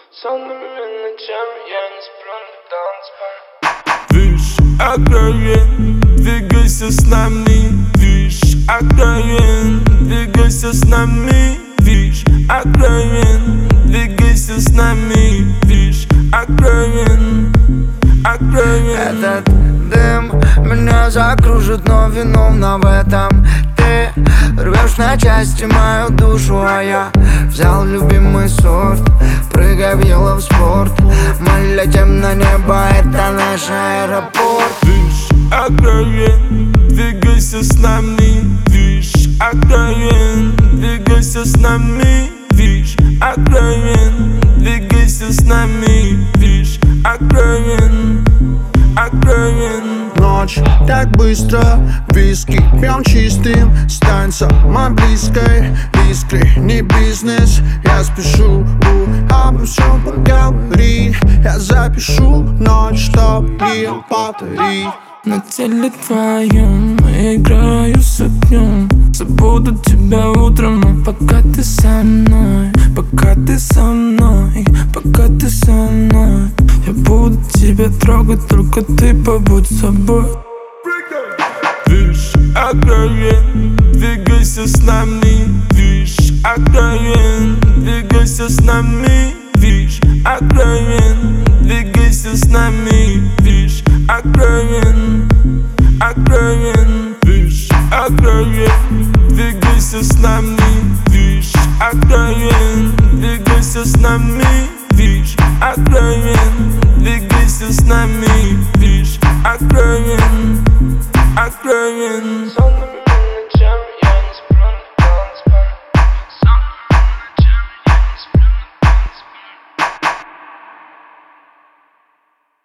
Сонными ночами я не сплю, Видишь, летал на спам. откровен, двигайся с нами. Видишь, откровен, двигайся с нами. Видишь, откровен, двигайся с нами. Видишь, откровен, откровен. Этот дым меня закружит, но виновна в этом ты. Рвешь на части мою душу, а я взял любимый сорт. Прыгай в yellow спорт, мы летим на небо, это наш аэропорт. Видишь, откровен, двигайся с нами. Видишь, откровен, двигайся с нами. Видишь, откровен, двигайся с нами. Видишь, откровен, откровен. Ночь так быстро, виски пьем чистым. Стань самой близкой, искры не бизнес. Я спешу, обо всем поговори. Я запишу ночь, чтоб ее повторить. На теле твоем я играю с огнем. Забуду тебя утром, но пока ты со мной, пока ты со мной, пока ты со мной, я буду тебя трогать, только ты побудь собой. Видишь, откровен, двигайся с нами. Видишь, откровен, двигайся с нами. Видишь, откровен, двигайся с нами. Видишь, откровен, откровен. Видишь, откровен, двигайся с нами. Видишь, откровен, двигайся с нами. Видишь, откровен, двигайся с нами. Видишь, откровен, откровен.